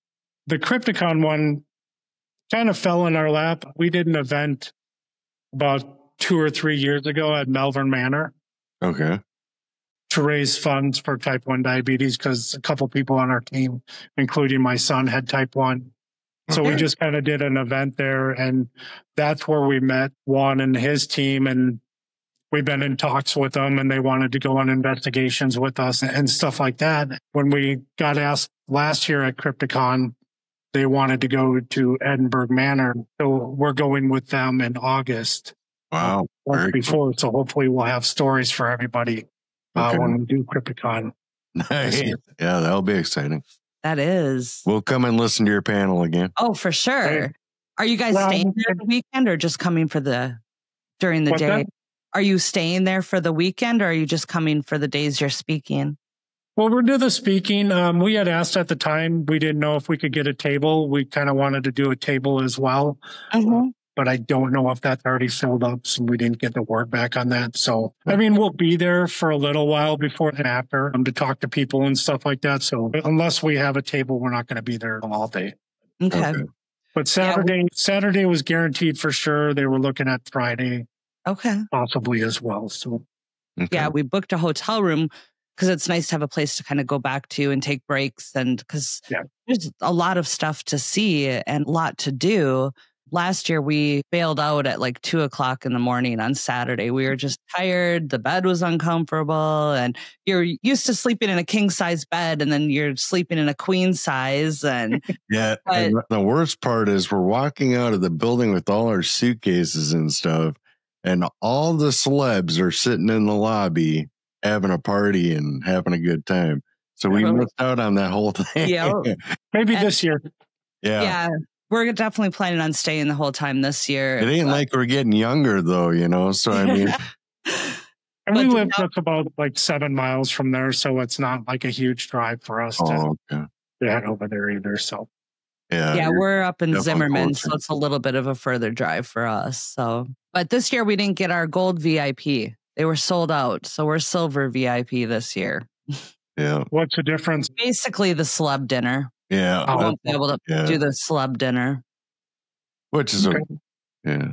the Crypticon one kind of fell in our lap. We did an event about two or three years ago at Malvern Manor. Okay. To raise funds for type one diabetes, because a couple people on our team, including my son, had type one. So Okay. we just kind of did an event there, and that's where we met Juan and his team, and we've been in talks with them, and they wanted to go on investigations with us and stuff like that. When we got asked last year at Crypticon, they wanted to go to Edinburgh Manor. So we're going with them in August. Wow. Once Very before. So hopefully we'll have stories for everybody uh, Okay. when we do Crypticon. Nice. Yeah, that'll be exciting. that is. We'll come and listen to your panel again. Oh, for sure. Hey. Are you guys Well, staying there the weekend or just coming for the during the What's day? that? Are you staying there for the weekend or are you just coming for the days you're speaking? Well, we're doing the speaking. Um, we had asked at the time, we didn't know if we could get a table. We kind of wanted to do a table as well. Mhm. But I don't know if that's already filled up, so we didn't get the word back on that. So, I mean, we'll be there for a little while before and after um, to talk to people and stuff like that. So unless we have a table, we're not going to be there all day. Okay. Okay. But Saturday, Saturday was guaranteed for sure. They were looking at Friday Okay. possibly as well. So Okay. Yeah, we booked a hotel room because it's nice to have a place to kind of go back to and take breaks. And because Yeah. there's a lot of stuff to see and a lot to do. Last year, we bailed out at like two o'clock in the morning on Saturday. We were just tired. The bed was uncomfortable. And you're used to sleeping in a king size bed and then you're sleeping in a queen size. And Yeah. But- and the worst part is we're walking out of the building with all our suitcases and stuff, and all the celebs are sitting in the lobby having a party and having a good time. So we Yeah. missed out on that whole thing. Yeah. maybe And- this year. yeah. yeah, we're definitely planning on staying the whole time this year. It ain't But- like we're getting younger though, you know? So I mean, And we But live now- just about like seven miles from there. So it's not like a huge drive for us to, oh, okay. to head over there either. So Yeah. yeah, you're- we're up in definitely Zimmerman, closer. so it's a little bit of a further drive for us. So, but this year we didn't get our gold V I P; they were sold out. So we're silver V I P this year. yeah. what's the difference? Basically, the celeb dinner. Yeah. We Oh, won't be able to yeah. do the celeb dinner. Which is, Okay. a, yeah.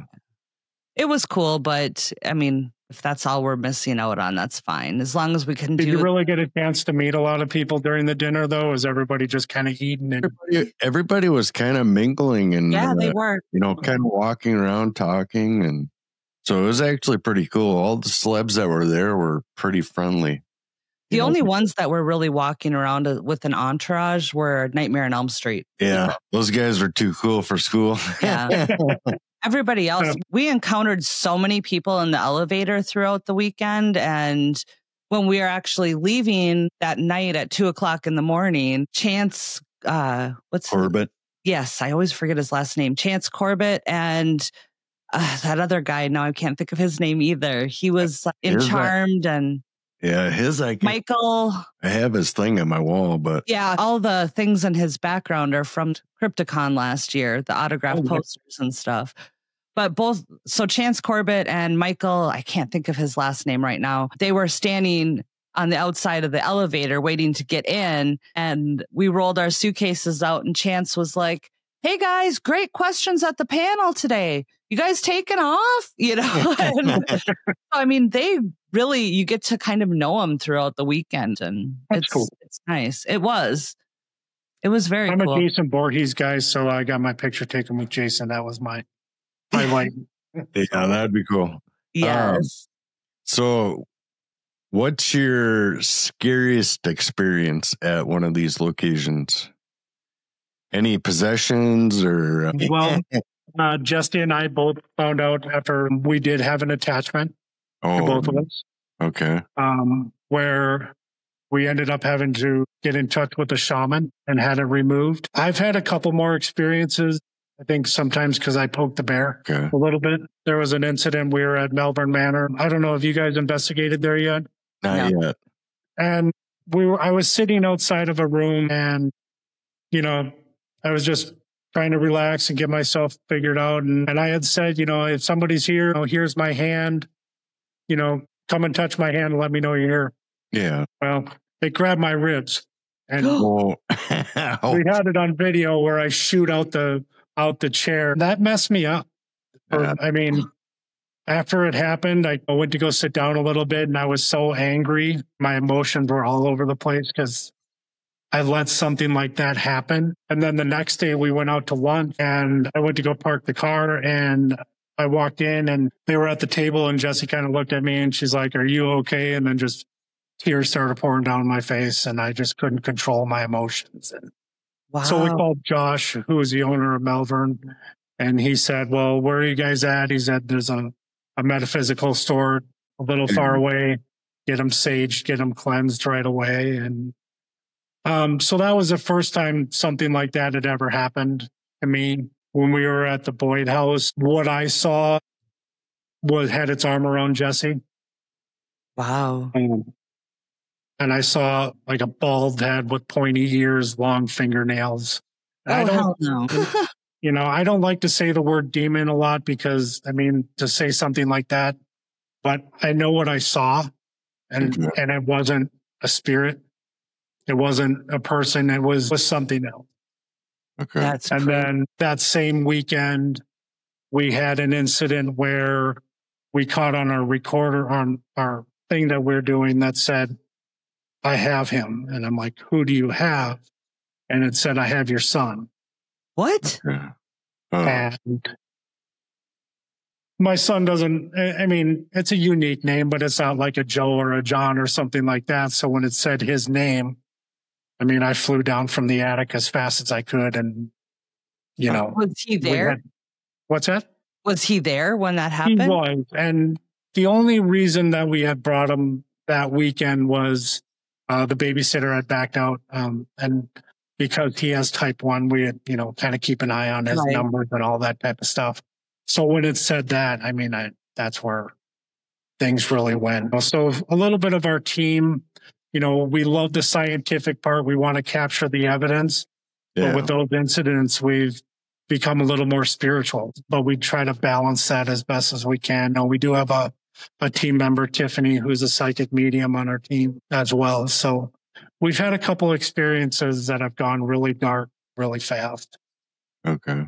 It was cool, but I mean, if that's all we're missing out on, that's fine. As long as we can Did do. you really get a chance to meet a lot of people during the dinner, though? Is everybody just kind of eating? And Everybody, everybody was kind of mingling and, yeah, they uh, were. you know, kind of walking around talking. And so it was actually pretty cool. All the celebs that were there were pretty friendly. The you know? only ones that were really walking around with an entourage were Nightmare on Elm Street. Yeah. Those guys were too cool for school. Yeah. Everybody else, Yeah. we encountered so many people in the elevator throughout the weekend. And when we were actually leaving that night at two o'clock in the morning, Chance, uh, what's his- Corbett. yes, I always forget his last name, Chance Corbett, and uh, that other guy. Now I can't think of his name either. He was in Here's that- Charmed and Yeah. His, I, can, Michael. I have his thing on my wall, but Yeah, all the things in his background are from Crypticon last year, the autograph Oh, yeah. posters and stuff. But both, so Chance Corbett and Michael, I can't think of his last name right now, they were standing on the outside of the elevator waiting to get in. And we rolled our suitcases out, and Chance was like, "Hey guys, great questions at the panel today. You guys taking off?" You know, and, I mean, they really, you get to kind of know them throughout the weekend, and That's it's cool. it's nice. It was, it was very I'm cool. a Jason Voorhees guy, so I got my picture taken with Jason. That was my my light. yeah, that'd be cool. Yes. So What's your scariest experience at one of these locations? Any possessions or? Well, uh, Jesse and I both found out after we did have an attachment oh, to both of us. Okay. Um, where we ended up having to get in touch with the shaman and had it removed. I've had a couple more experiences. I think sometimes because I poked the bear Okay. a little bit. There was an incident. We were at Melbourne Manor. I don't know if you guys investigated there yet. Not No. yet. And we were. I was sitting outside of a room, and you know, I was just trying to relax and get myself figured out. And, and I had said, you know, if somebody's here, you know, here's my hand. You know, come and touch my hand and let me know you're here. Yeah. Well, they grabbed my ribs, and Oh. we had it on video where I shoot out the out the chair. That messed me up. Or, Yeah. I mean, after it happened, I went to go sit down a little bit, and I was so angry. My emotions were all over the place because I let something like that happen. And then the next day we went out to lunch, and I went to go park the car, and I walked in and they were at the table, and Jessie kind of looked at me and she's like, "Are you okay?" And then just tears started pouring down my face, and I just couldn't control my emotions. And Wow. so we called Josh, who is the owner of Melbourne, and he said, "Well, where are you guys at?" He said, "There's a, a metaphysical store a little far away. Get them saged, get them cleansed right away." And um, so that was the first time something like that had ever happened to me. When we were at the Boyd house, what I saw was had its arm around Jessie. Wow. Um, and I saw like a bald head with pointy ears, long fingernails. And I Oh, don't, hell no. you know, I don't like to say the word demon a lot because, I mean, to say something like that, but I know what I saw, and Mhm. and it wasn't a spirit. It wasn't a person. It was, was something else. Okay. That's And crazy. then that same weekend, we had an incident where we caught on our recorder, on our thing that we're doing, that said, "I have him." And I'm like, "Who do you have?" And it said, "I have your son." What? Yeah. Oh, And my son doesn't, I I mean, it's a unique name, but it's not like a Joe or a John or something like that. So when it said his name, I mean, I flew down from the attic as fast as I could. And, you know, Was he we there? had- what's that? Was he there when that He happened? was. And the only reason that we had brought him that weekend was uh, the babysitter had backed out. Um, and because he has type one, we had, you know, kind of keep an eye on his Right. numbers and all that type of stuff. So when it said that, I mean, I, that's where things really went. So a little bit of our team, you know, we love the scientific part. We want to capture the evidence. yeah. But with those incidents, we've become a little more spiritual, but we try to balance that as best as we can. Now, we do have a, a team member, Tiffany, who's a psychic medium on our team as well. So we've had a couple experiences that have gone really dark, really fast. Okay.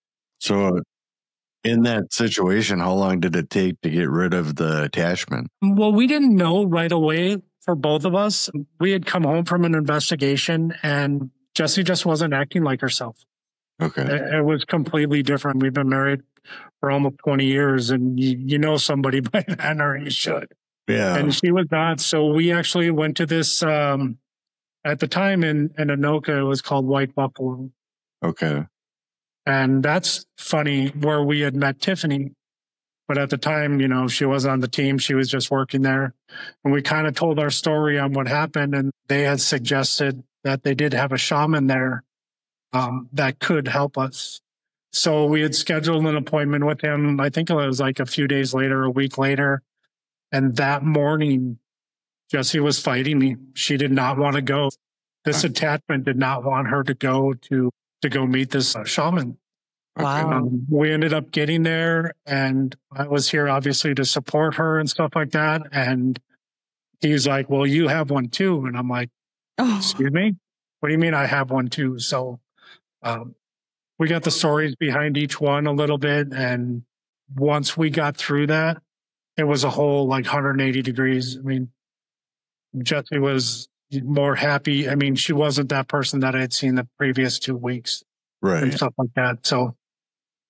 So, in that situation, how long did it take to get rid of the attachment? Well, we didn't know right away for both of us. We had come home from an investigation, and Jessie just wasn't acting like herself. Okay. It, it was completely different. We've been married for almost twenty years, and you, you know somebody by then, or you should. Yeah. And she was not. So we actually went to this, um, at the time in, in Anoka, it was called White Buffalo. Okay. And that's funny, where we had met Tiffany. But at the time, you know, she wasn't on the team. She was just working there. And we kind of told our story on what happened. And they had suggested that they did have a shaman there um, that could help us. So we had scheduled an appointment with him. I think it was like a few days later, a week later. And that morning, Jessie was fighting me. She did not want to go. This attachment did not want her to go to, to go meet this uh, shaman. Okay. Wow. Um, we ended up getting there, and I was here obviously to support her and stuff like that. And he's like, "Well, you have one too." And I'm like, Oh, "Excuse me? What do you mean I have one too?" So um, we got the stories behind each one a little bit. And once we got through that, it was a whole like one hundred eighty degrees. I mean, Jessie was more happy. I mean, she wasn't that person that I had seen the previous two weeks and Right. stuff like that. So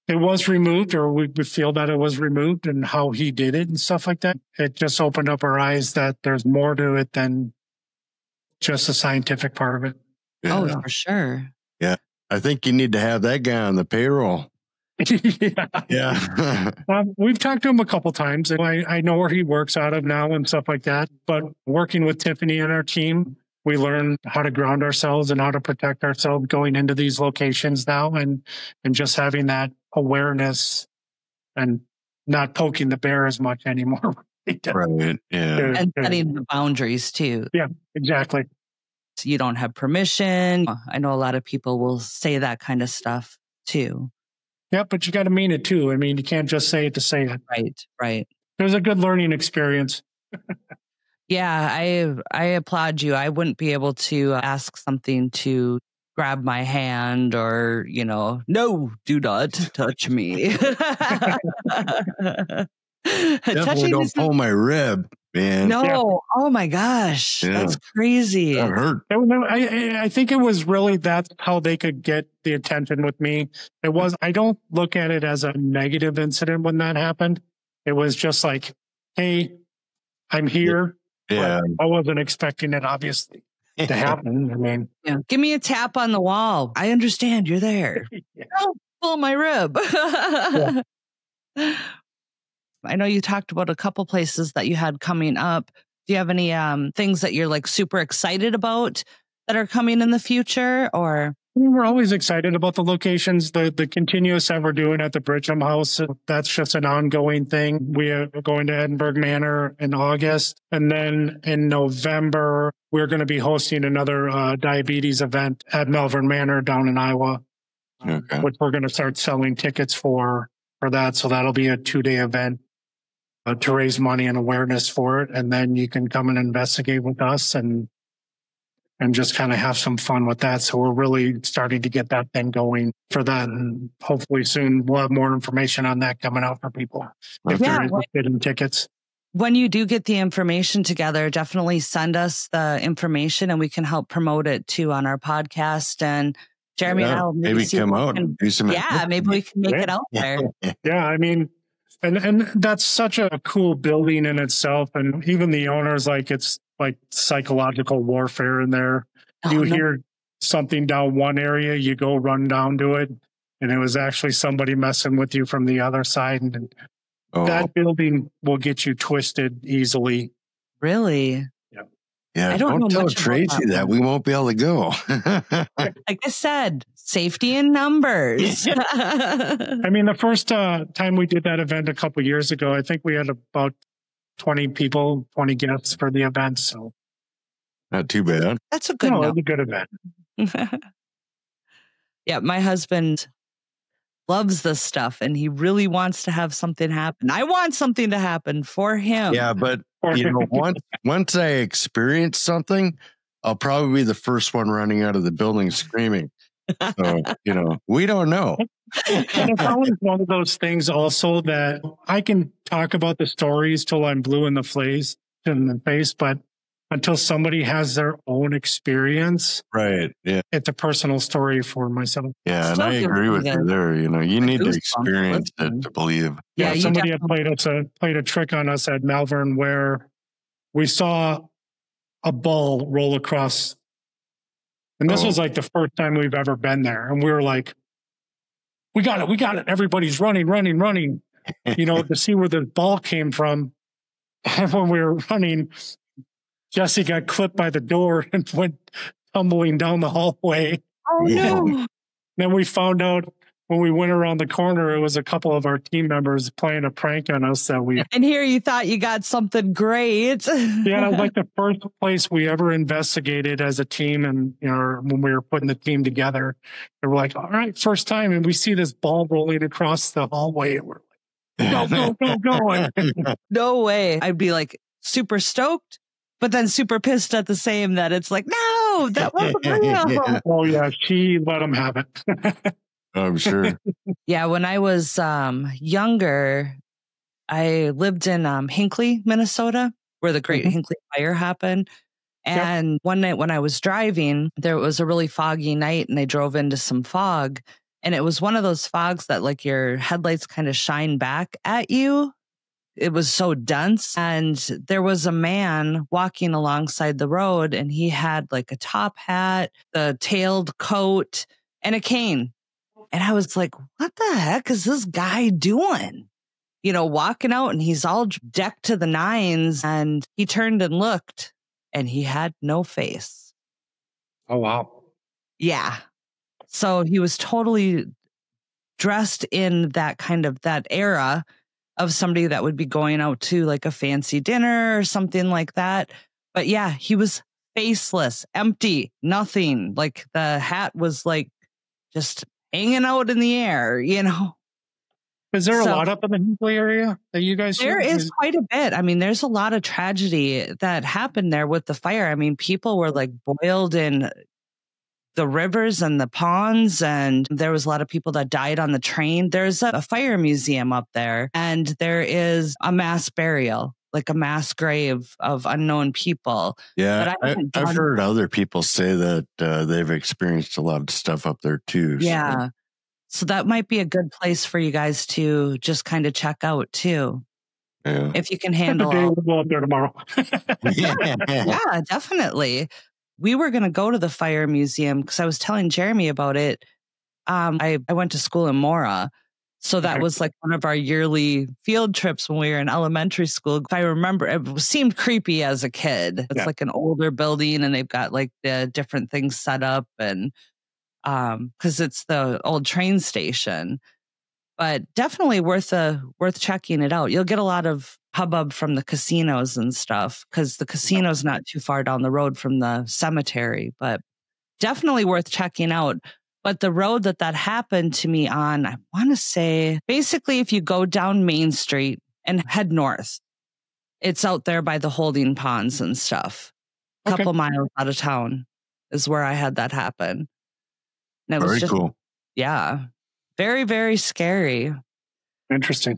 it was removed, or we we feel that it was removed, and how he did it and stuff like that. It just opened up our eyes that there's more to it than just the scientific part of it. Yeah. Oh, for sure. I think you need to have that guy on the payroll. yeah. Yeah. Um, we've talked to him a couple times. I, I know where he works out of now and stuff like that. But working with Tiffany and our team, we learn how to ground ourselves and how to protect ourselves going into these locations now, and and just having that awareness and not poking the bear as much anymore. Right. Yeah. And setting the boundaries too. Yeah, exactly. So you don't have permission. I know a lot of people will say that kind of stuff too. Yeah, but you got to mean it too. I mean, you can't just say it to say it. Right, right. It was a good learning experience. Yeah, I I applaud you. I wouldn't be able to ask something to grab my hand or, you know, no, do not touch me. Definitely Touching don't is pull my rib, man. no. Yeah. Oh my gosh, Yeah. that's crazy. That hurt. I, I I think it was really that's how they could get the attention with me. It was, I don't look at it as a negative incident when that happened. It was just like, hey, I'm here. Yeah. But I wasn't expecting it, obviously, to happen. I mean, Yeah. Give me a tap on the wall. I understand you're there. yeah. Don't pull my rib. I know you talked about a couple places that you had coming up. Do you have any um, things that you're like super excited about that are coming in the future, or? We're always excited about the locations, the the continuous that we're doing at the Bridgham House. That's just an ongoing thing. We are going to Edinburgh Manor in August. And then in November, we're going to be hosting another uh, diabetes event at Malvern Manor down in Iowa, Okay. which we're going to start selling tickets for, for that. So that'll be a two-day event uh, to raise money and awareness for it. And then you can come and investigate with us and and just kind of have some fun with that. So we're really starting to get that thing going for that. And hopefully soon we'll have more information on that coming out for people if Yeah, they're interested in tickets. When you do get the information together, definitely send us the information and we can help promote it too on our podcast. And Jeremy and Yeah. I will Maybe see come if we out can- and do some. yeah, maybe we can make Yeah. it out there. Yeah, I mean, and and that's such a cool building in itself. And even the owners, like it's like psychological warfare in there. Oh, You no. hear something down one area, you go run down to it, and it was actually somebody messing with you from the other side. And Oh, that building will get you twisted easily. Really? yeah. I don't Don't, know tell much about Tracy that that. one. We won't be able to go. Like I said, safety in numbers. I mean, the first uh, time we did that event a couple years ago, I think we had about twenty people, twenty guests for the event. So Not too bad. That's a good no, it note. was a good event. Yeah, my husband loves this stuff and he really wants to have something happen. I want something to happen for him. Yeah, but you know, once once I experience something, I'll probably be the first one running out of the building screaming. So, you know, we don't know. And it's always one of those things also that I can talk about the stories till I'm blue in the face in the face, but until somebody has their own experience, Right. Yeah. it's a personal story for myself. Yeah. And So I agree with good. you there. You know, you need to Goosebumps experience listening. it to believe. Yeah, Yeah, you somebody had definitely- played us a played a trick on us at Malvern where we saw a ball roll across, and this Oh. was like the first time we've ever been there, and we were like, "We got it, we got it!" Everybody's running, running, running, you know, to see where the ball came from. And when we were running, Jesse got clipped by the door and went tumbling down the hallway. Oh Yeah. no. Then we found out when we went around the corner, it was a couple of our team members playing a prank on us that we And here you thought you got something great. Yeah, it was like the first place we ever investigated as a team, and you know, when we were putting the team together, they were like, "All right, first time," and we see this ball rolling across the hallway, and we're like, "Go, go, go, go!" No way. I'd be like super stoked, but then super pissed at the same that it's like, no, that wasn't real. Yeah. Oh yeah, she let them have it. I'm sure. Yeah, when I was um, younger, I lived in um, Hinckley, Minnesota, where the Great Mhm. Hinckley Fire happened. And one night when I was driving, there was a really foggy night and I drove into some fog. And it was one of those fogs that like your headlights kind of shine back at you. It was so dense. And there was a man walking alongside the road, and he had like a top hat, the tailed coat, and a cane. And I was like, what the heck is this guy doing? You know, walking out, and he's all decked to the nines. And he turned and looked, and he had no face. Oh, wow. Yeah. So he was totally dressed in that kind of that era of somebody that would be going out to like a fancy dinner or something like that. But yeah, he was faceless, empty, nothing. Like the hat was like just hanging out in the air, you know? Is there So- a lot up in the Hinkley area that you guys There see? is quite a bit. I mean, there's a lot of tragedy that happened there with the fire. I mean, people were like boiled in the rivers and the ponds, and there was a lot of people that died on the train. There's a, a fire museum up there, and there is a mass burial, like a mass grave of unknown people. Yeah, But I I, haven't I've done- heard other people say that uh, they've experienced a lot of stuff up there too. so- Yeah. So that might be a good place for you guys to just kind of check out too, yeah. if you can Have a handle day, all. we'll go up there tomorrow. Yeah, definitely. We were going to go to the fire museum because I was telling Jeremy about it. Um, I, I went to school in Mora. So that Okay. was like one of our yearly field trips when we were in elementary school. If I remember, it seemed creepy as a kid. It's Yeah. like an older building, and they've got like the different things set up, and um, because it's the old train station. But definitely worth a worth checking it out. You'll get a lot of hubbub from the casinos and stuff because the casino's not too far down the road from the cemetery, but definitely worth checking out. But the road that that happened to me on, I want to say, basically, if you go down Main Street and head north, it's out there by the holding ponds and stuff. A Okay. couple miles out of town is where I had that happen. And it was Very just, cool. yeah, very, very scary. Interesting.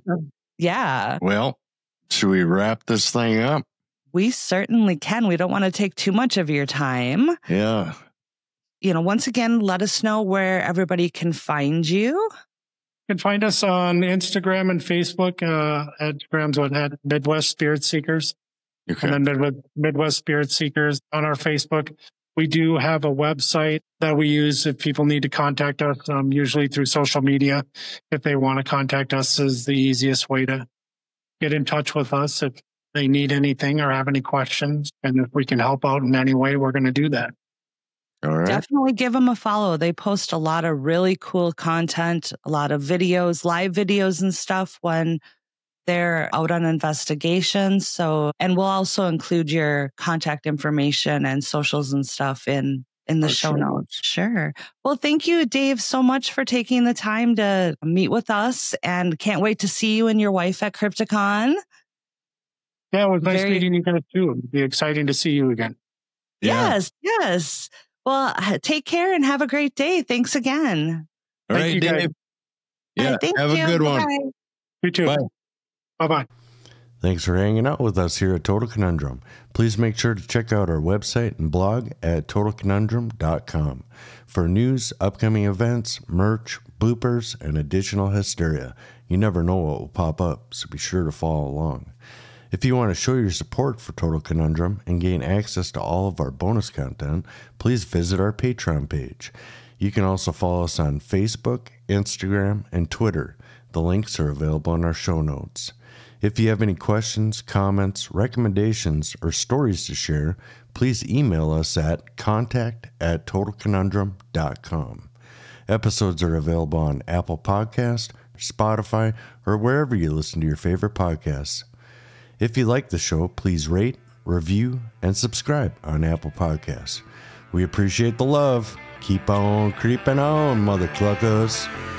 Yeah, Well, should we wrap this thing up? we certainly can. We don't want to take too much of your time. Yeah. You know, once again, let us know where everybody can find you. You can find us on Instagram and Facebook. Uh, Instagram's what at Midwest Spirit Seekers, Okay. and then Midwest, Midwest Spirit Seekers on our Facebook. We do have a website that we use if people need to contact us, um, usually through social media. If they want to contact us, is the easiest way to get in touch with us if they need anything or have any questions. And if we can help out in any way, we're going to do that. All right. Definitely give them a follow. They post a lot of really cool content, a lot of videos, live videos and stuff when they're out on investigations. So, and we'll also include your contact information and socials and stuff in in the Our show show notes. notes. Sure. Well, thank you, Dave, so much for taking the time to meet with us, and can't wait to see you and your wife at Crypticon. Yeah, it was nice Very- meeting you guys too. It'd be exciting to see you again. Yeah. Yes, yes. Well, h- take care and have a great day. Thanks again. All Thank right, you, guys. Dave. All Yeah. right, thank Have you. a good one. Bye-bye. You too. Bye. Bye bye. Thanks for hanging out with us here at Total Conundrum. Please make sure to check out our website and blog at total conundrum dot com for news, upcoming events, merch, bloopers, and additional hysteria. You never know what will pop up, so be sure to follow along. If you want to show your support for Total Conundrum and gain access to all of our bonus content, please visit our Patreon page. You can also follow us on Facebook, Instagram, and Twitter. The links are available in our show notes. If you have any questions, comments, recommendations, or stories to share, please email us at contact at total conundrum dot com. Episodes are available on Apple Podcast, Spotify, or wherever you listen to your favorite podcasts. If you like the show, please rate, review, and subscribe on Apple Podcasts. We appreciate the love. Keep on creeping on, mother cluckers.